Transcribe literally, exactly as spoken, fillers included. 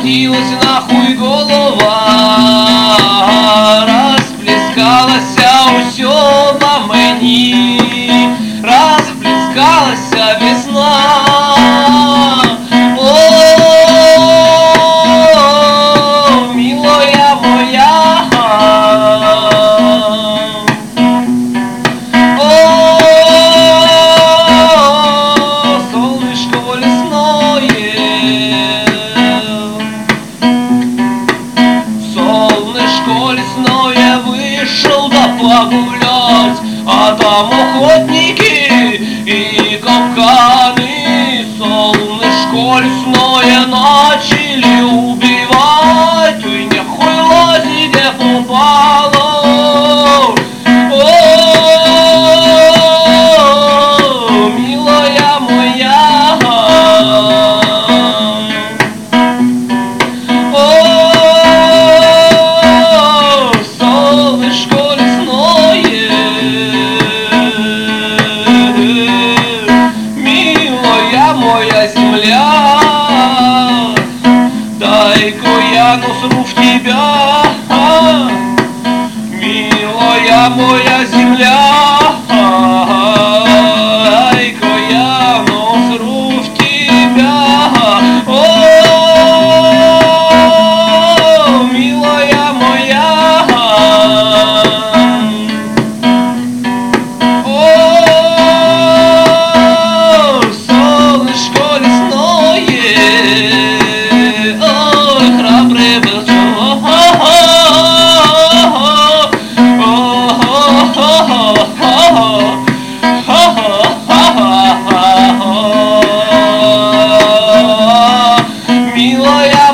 закрутилась нахуй голова, расплескалась усё на мені, расплескалась весна. О, милая моя, о, солнышко лесное, солнышко лесное, вышел да погулять, а там охотники и капканы. Солнышко лесное начали убивать, ой, нехуй лази, где попало. О, милая моя, о, солнышко лесное, милая моя земля, дай-ка я насру в тебя, милая моя земля, дай-ка я насру в тебя. О, милая моя, о, солнышко лесное, ой, храбрый был милая